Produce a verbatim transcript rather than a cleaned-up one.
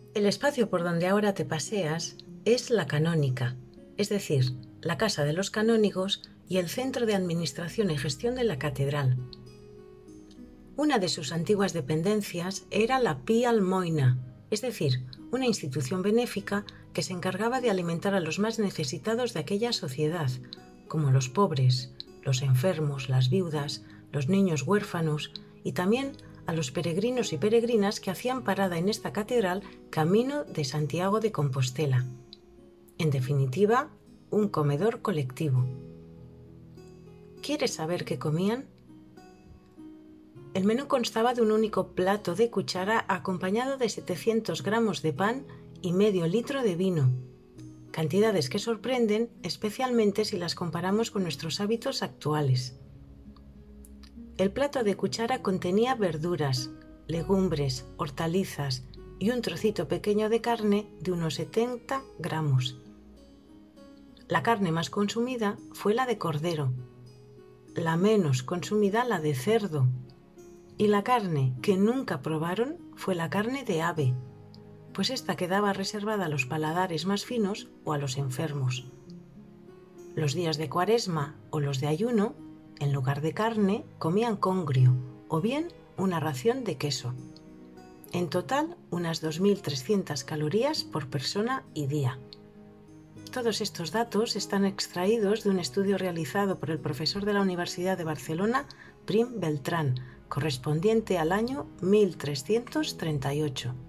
El espacio por donde ahora te paseas es la canónica, es decir, la casa de los canónigos y el centro de administración y gestión de la catedral. Una de sus antiguas dependencias era la Pi Almoina, es decir, una institución benéfica que se encargaba de alimentar a los más necesitados de aquella sociedad, como los pobres, los enfermos, las viudas, los niños huérfanos y también a los peregrinos y peregrinas que hacían parada en esta catedral camino de Santiago de Compostela. En definitiva, un comedor colectivo. ¿Quieres saber qué comían? El menú constaba de un único plato de cuchara acompañado de setecientos gramos de pan y medio litro de vino, cantidades que sorprenden especialmente si las comparamos con nuestros hábitos actuales. El plato de cuchara contenía verduras, legumbres, hortalizas y un trocito pequeño de carne de unos setenta gramos. La carne más consumida fue la de cordero, la menos consumida la de cerdo, y la carne que nunca probaron fue la carne de ave, pues esta quedaba reservada a los paladares más finos o a los enfermos. Los días de Cuaresma o los de ayuno, en lugar de carne, comían congrio o bien una ración de queso. En total, unas dos mil trescientas calorías por persona y día. Todos estos datos están extraídos de un estudio realizado por el profesor de la Universidad de Barcelona, Prim Beltrán, correspondiente al año mil trescientos treinta y ocho.